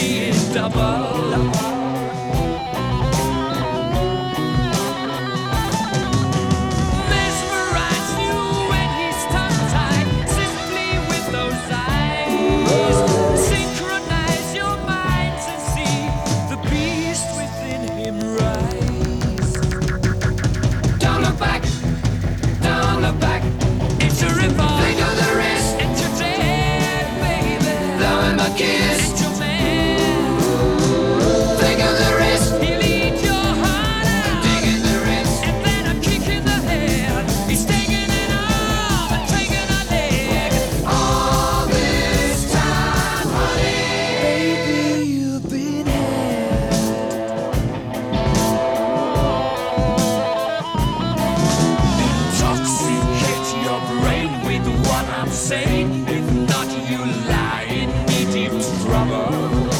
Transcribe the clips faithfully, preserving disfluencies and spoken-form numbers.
see it double. Saying, if not, you lie in me deep trouble.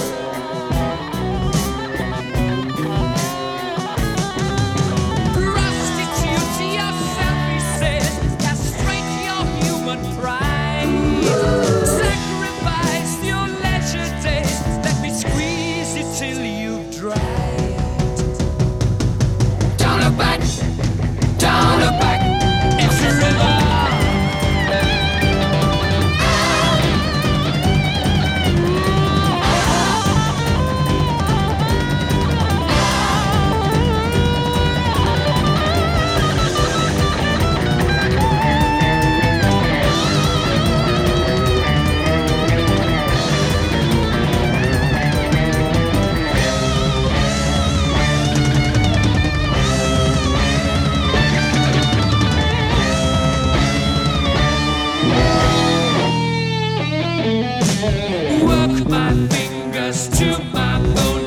Prostitute yourself, he says, castrate your human pride. Sacrifice your leisure days, let me squeeze it till you've dried. Don't look back, don't look back, it's a river. Work my fingers to my bone.